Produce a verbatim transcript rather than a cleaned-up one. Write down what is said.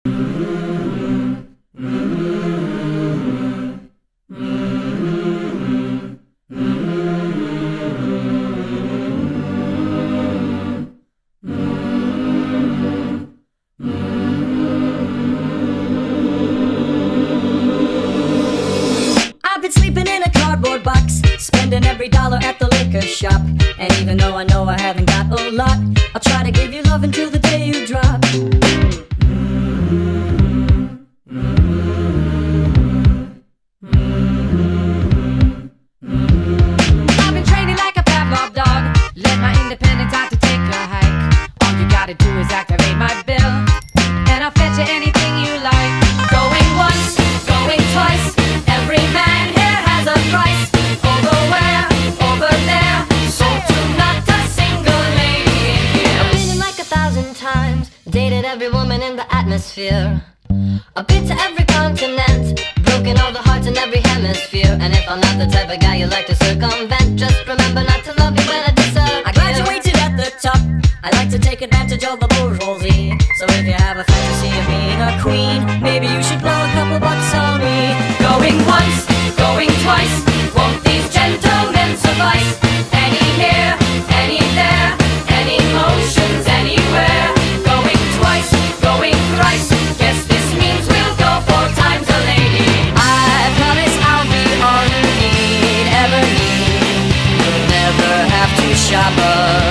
I've been sleeping in a cardboard box, spending every dollar at the liquor shop. And even though I know I haven't got a lot, I'll try to give you love until the day you drop. I've been training like a Pavlov dog, let my independence out to take a hike. All you gotta do is activate my bill, and I'll fetch you anything you like. Going once, going twice, every man here has a price. Over where, over there, sold to not a single lady in here. I've been in like a thousand times, dated every woman in the atmosphere. I've been to every continent, broken all the hearts in every hemisphere. And if I'm not the type of guy you like to circumvent, just remember not to love me when I disappear. I graduated at the top, I like to take advantage of the bourgeoisie. So if you have a fantasy of being a queen, maybe you should blow a couple bucks on me. Going once, going twice, won't these gentlemen suffice? Any here, any there, any motions anywhere. Going twice, going thrice, guess this means we'll go four times a lady. I promise I'll be all you need, ever need. You'll never have to shop